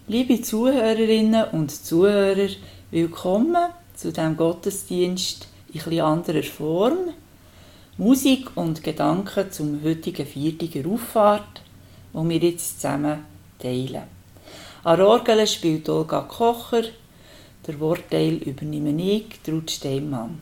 Liebe Zuhörerinnen und Zuhörer, willkommen zu diesem Gottesdienst in etwas anderer Form. Musik und Gedanken zum heutigen Viertiger Auffahrt, die wir jetzt zusammen teilen. An der Orgel spielt Olga Kocher, der Wortteil übernehme ich, Ruth Steinmann.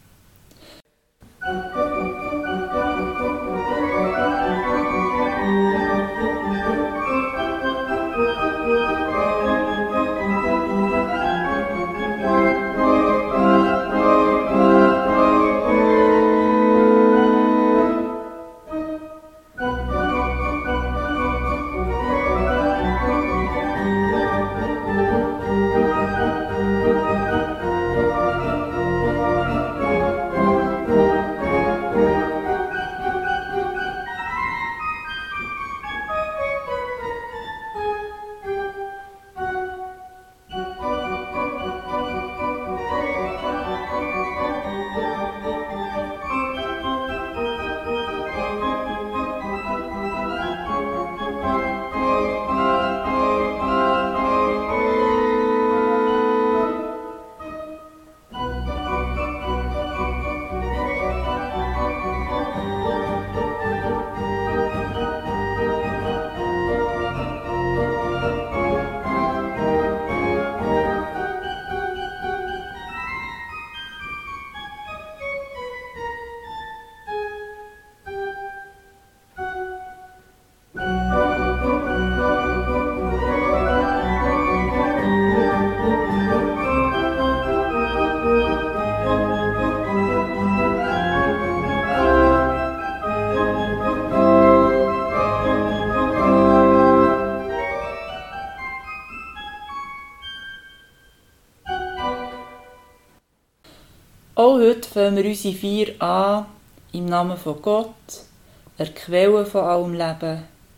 Auch heute fangen wir unsere Feier an, im Namen von Gott, der Quelle von allem Leben,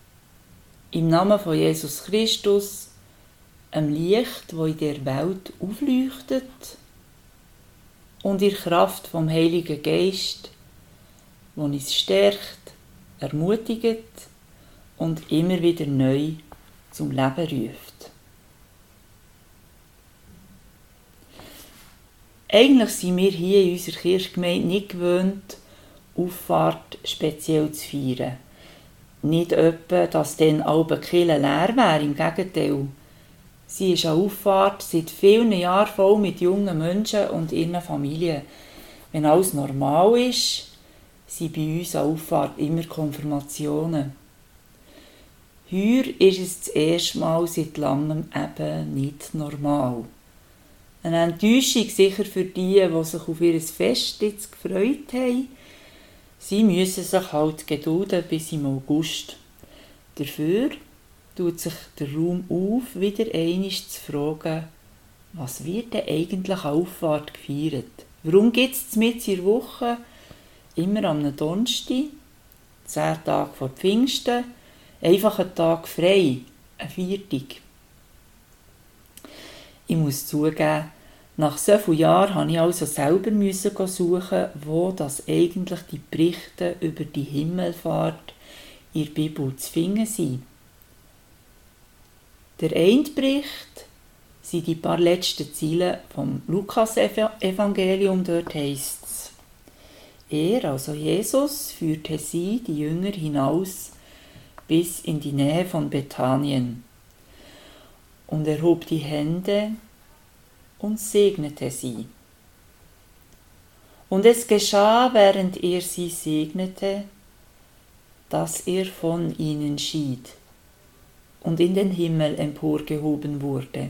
im Namen von Jesus Christus, einem Licht, das in der Welt aufleuchtet, und in der Kraft vom Heiligen Geist, der uns stärkt, ermutigt und immer wieder neu zum Leben ruft. Eigentlich sind wir hier in unserer Kirchgemeinde nicht gewöhnt, Auffahrt speziell zu feiern. Nicht etwa, dass dann alle Kirche leer wäre, im Gegenteil. Sie ist an Auffahrt seit vielen Jahren voll mit jungen Menschen und ihren Familien. Wenn alles normal ist, sind bei uns an Auffahrt immer Konfirmationen. Heuer ist es das erste Mal seit langem eben nicht normal. Eine Enttäuschung sicher für die sich auf ihr Fest jetzt gefreut haben. Sie müssen sich halt gedulden bis im August. Dafür tut sich der Raum auf, wieder einmal zu fragen, was wird denn eigentlich an Auffahrt gefeiert? Warum gibt es mitten in der Woche immer am Donnerstag, 10 Tage vor Pfingsten, einfach einen Tag frei, ein Viertag? Ich muss zugeben, nach so vielen Jahren musste ich also selber suchen, wo das eigentlich die Berichte über die Himmelfahrt in der Bibel zu finden sind. Der eine Bericht sind die paar letzten Zeilen vom Lukas-Evangelium. Dort heisst es: Er, also Jesus, führte sie, die Jünger, hinaus bis in die Nähe von Bethanien und erhob die Hände und segnete sie. Und es geschah, während er sie segnete, dass er von ihnen schied und in den Himmel emporgehoben wurde.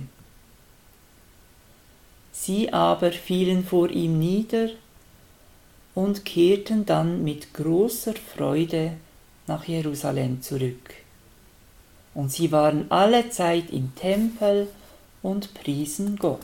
Sie aber fielen vor ihm nieder und kehrten dann mit großer Freude nach Jerusalem zurück. Und sie waren allezeit im Tempel und priesen Gott.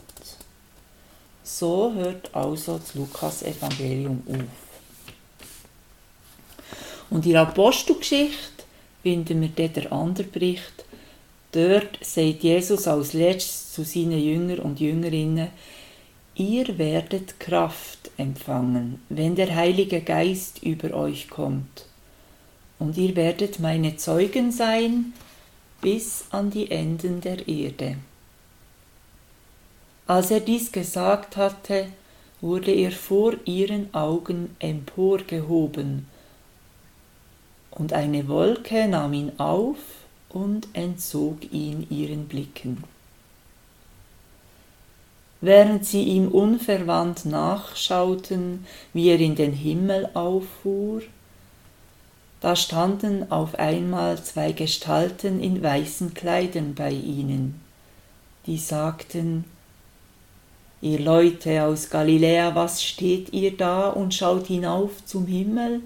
So hört also das Lukas-Evangelium auf. Und in der Apostelgeschichte finden wir dann den anderen Bericht. Dort sagt Jesus als letztes zu seinen Jüngern und Jüngerinnen: Ihr werdet Kraft empfangen, wenn der Heilige Geist über euch kommt. Und ihr werdet meine Zeugen sein bis an die Enden der Erde. Als er dies gesagt hatte, wurde er vor ihren Augen emporgehoben, und eine Wolke nahm ihn auf und entzog ihn ihren Blicken. Während sie ihm unverwandt nachschauten, wie er in den Himmel auffuhr, da standen auf einmal zwei Gestalten in weißen Kleidern bei ihnen, die sagten: Ihr Leute aus Galiläa, was steht ihr da und schaut hinauf zum Himmel?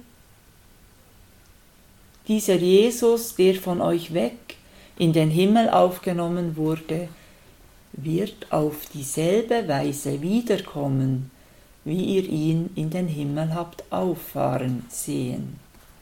Dieser Jesus, der von euch weg in den Himmel aufgenommen wurde, wird auf dieselbe Weise wiederkommen, wie ihr ihn in den Himmel habt auffahren sehen.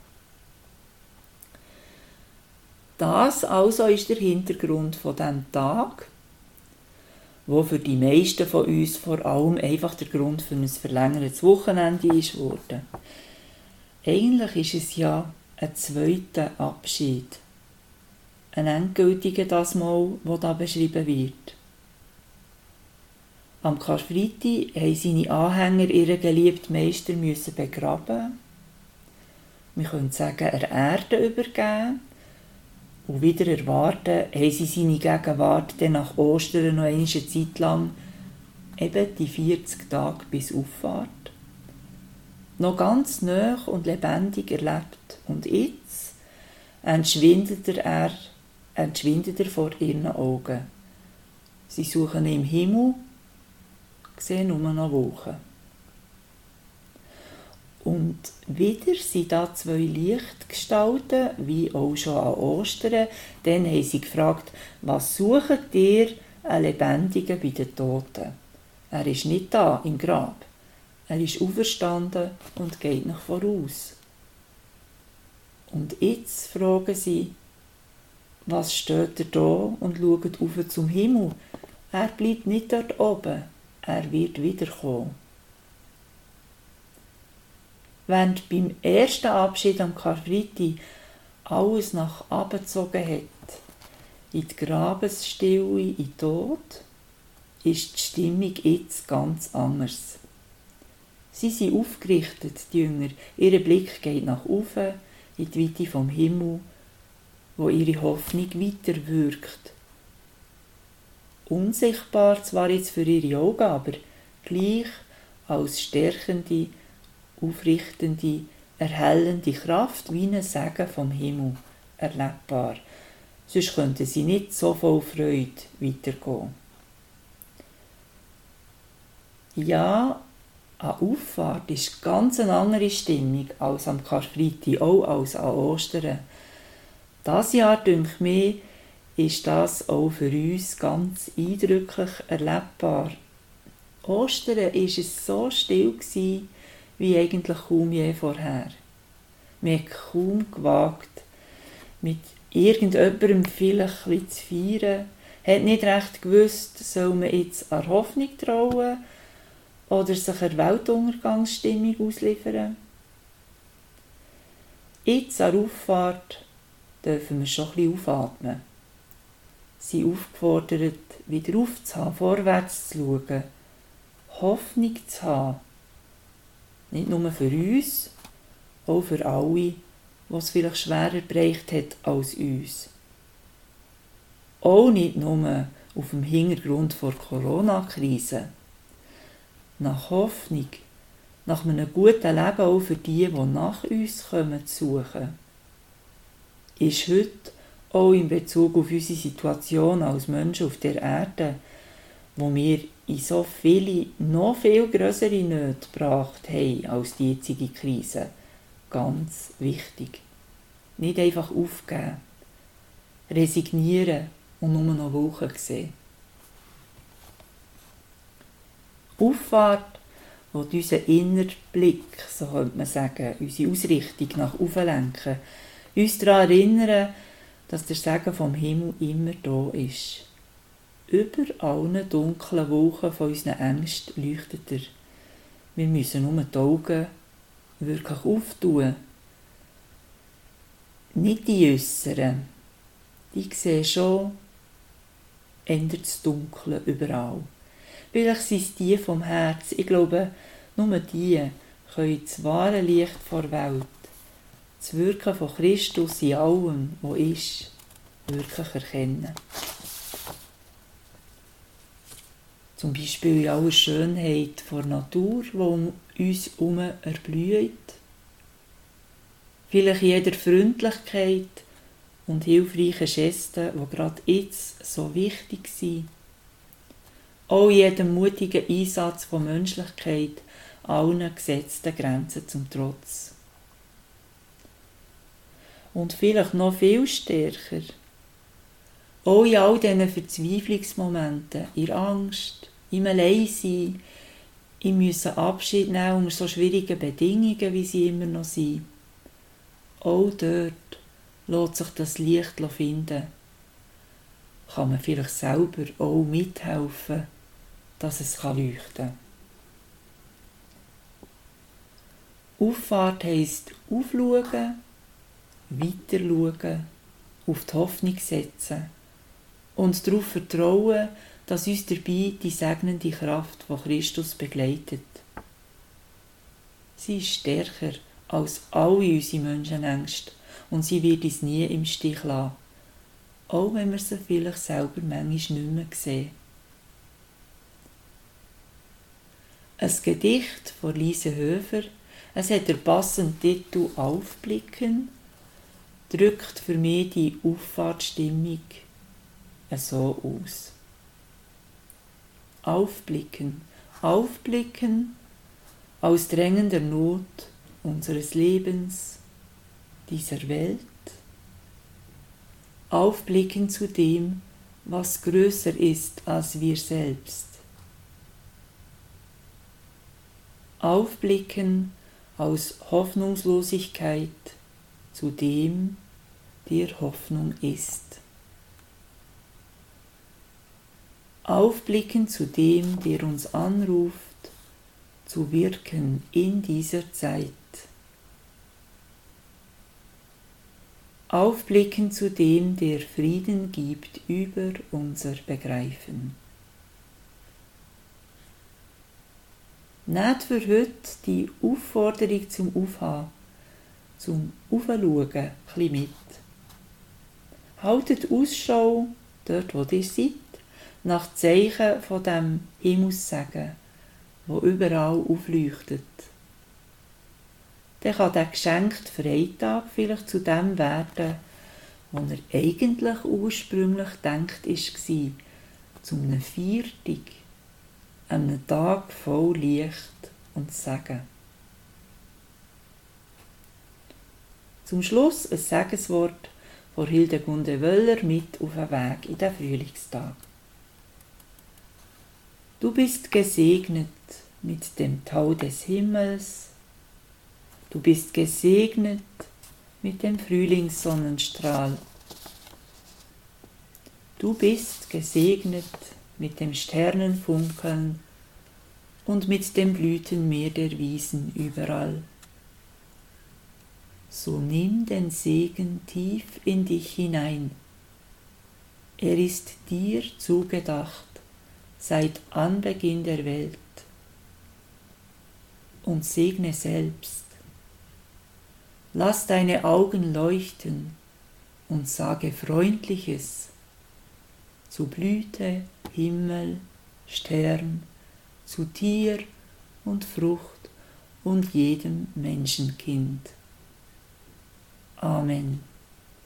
Das also ist der Hintergrund von diesem Tag, wo für die meisten von uns vor allem einfach der Grund für ein verlängertes Wochenende ist worden. Eigentlich ist es ja ein zweiter Abschied, ein endgültiger das Mal, der da beschrieben wird. Am Karfreitag haben seine Anhänger ihren geliebten Meister begraben. Wir können sagen, der Erde übergeben. Und wieder erwarten, haben sie seine Gegenwart dann nach Ostern noch eine Zeit lang, eben die 40 Tage bis Auffahrt, noch ganz nah und lebendig erlebt. Und jetzt entschwindet er vor ihren Augen. Sie suchen ihn im Himmel, sehen nur noch Wolken. Und wieder sind da zwei Lichtgestalten, wie auch schon an Ostern. Dann haben sie gefragt: Was sucht ihr einen Lebendigen bei den Toten? Er ist nicht da im Grab. Er ist auferstanden und geht nach voraus. Und jetzt fragen sie: Was steht er da und schaut auf zum Himmel? Er bleibt nicht dort oben. Er wird wiederkommen. Während beim ersten Abschied am Karfreitag alles nach oben gezogen hat, in die Grabesstille, in den Tod, ist die Stimmung jetzt ganz anders. Sie sind aufgerichtet, die Jünger. Ihr Blick geht nach oben, in die Weite vom Himmel, wo ihre Hoffnung weiterwirkt. Unsichtbar zwar jetzt für ihre Augen, aber gleich als stärkende, aufrichtende, erhellende Kraft wie ein Segen vom Himmel erlebbar. Sonst könnten sie nicht so voll Freude weitergehen. Ja, an Auffahrt ist ganz eine andere Stimmung als am Karfreitag, auch als an Ostern. Dieses Jahr, denke ich, ist das auch für uns ganz eindrücklich erlebbar. Ostern war es so still wie eigentlich kaum je vorher. Wir haben kaum gewagt, mit irgendjemandem vielleicht ein bisschen zu feiern, hat nicht recht gewusst, soll man jetzt an Hoffnung trauen oder sich einer Weltuntergangsstimmung ausliefern. Jetzt an der Auffahrt dürfen wir schon ein bisschen aufatmen. Sie sind aufgefordert, wieder aufzuhaben, vorwärts zu schauen, Hoffnung zu haben. Nicht nur für uns, auch für alle, die es vielleicht schwerer bereicht hat als uns. Auch nicht nur auf dem Hintergrund der Corona-Krise. Nach Hoffnung, nach einem guten Leben auch für die nach uns kommen, zu suchen, ist heute auch in Bezug auf unsere Situation als Menschen auf der Erde, wo wir in so viele, noch viel grössere Nöte gebracht haben als die jetzige Krise, ganz wichtig. Nicht einfach aufgeben, resignieren und nur noch Wolken sehen. Auffahrt, die unseren inneren Blick, so könnte man sagen, unsere Ausrichtung nach oben lenken, uns daran erinnern, dass der Segen vom Himmel immer da ist. Über allen dunklen Wolken von unseren Ängsten leuchtet er. Wir müssen nur die Augen wirklich auftun. Nicht die äußeren, die sehen schon ändert das Dunkle überall. Vielleicht sind es die vom Herz. Ich glaube, nur die können das wahre Licht der Welt, das Wirken von Christus in allem, was ist, wirklich erkennen. Zum Beispiel in aller Schönheit der Natur, die um uns herum erblüht. Vielleicht in jeder Freundlichkeit und hilfreichen Gesten, die gerade jetzt so wichtig sind. Auch in jedem mutigen Einsatz von Menschlichkeit, allen gesetzten Grenzen zum Trotz. Und vielleicht noch viel stärker, auch in all diesen Verzweiflungsmomenten, in Angst, im Alleinsein, im müssen Abschied nehmen unter so schwierigen Bedingungen, wie sie immer noch sind. Auch dort lässt sich das Licht finden. Kann man vielleicht selber auch mithelfen, dass es leuchten kann. Auffahrt heisst aufschauen, weiter schauen, auf die Hoffnung setzen und darauf vertrauen, dass uns dabei die segnende Kraft von Christus begleitet. Sie ist stärker als alle unsere Menschenängste und sie wird uns nie im Stich lassen, auch wenn wir sie vielleicht selber manchmal nicht mehr sehen. Ein Gedicht von Lise Höfer, es hat den passenden Titel «Aufblicken», drückt für mich die Auffahrtsstimmung so aus. Aufblicken, aufblicken aus drängender Not unseres Lebens, dieser Welt. Aufblicken zu dem, was größer ist als wir selbst. Aufblicken aus Hoffnungslosigkeit zu dem, der Hoffnung ist. Aufblicken zu dem, der uns anruft, zu wirken in dieser Zeit. Aufblicken zu dem, der Frieden gibt über unser Begreifen. Nehmt für heute die Aufforderung zum Aufhaben, zum Aufschauen ein bisschen mit. Haltet Ausschau, dort wo ihr seid, nach Zeichen von dem Himmelssegen, wo überall aufleuchtet. Dann kann der geschenkte Freitag vielleicht zu dem werden, was er eigentlich ursprünglich gedacht war, zu einem Feiertag, einem Tag voll Licht und Segen. Zum Schluss ein Segenswort von Hildegunde Wöller mit auf den Weg in den Frühlingstag. Du bist gesegnet mit dem Tau des Himmels, du bist gesegnet mit dem Frühlingssonnenstrahl, du bist gesegnet mit dem Sternenfunkeln und mit dem Blütenmeer der Wiesen überall. So nimm den Segen tief in dich hinein. Er ist dir zugedacht seit Anbeginn der Welt. Und segne selbst. Lass deine Augen leuchten und sage Freundliches zu Blüte, Himmel, Stern, zu Tier und Frucht und jedem Menschenkind. Amen.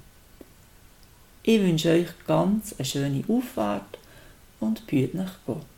Ich wünsche euch ganz eine schöne Auffahrt und behüt nach Gott.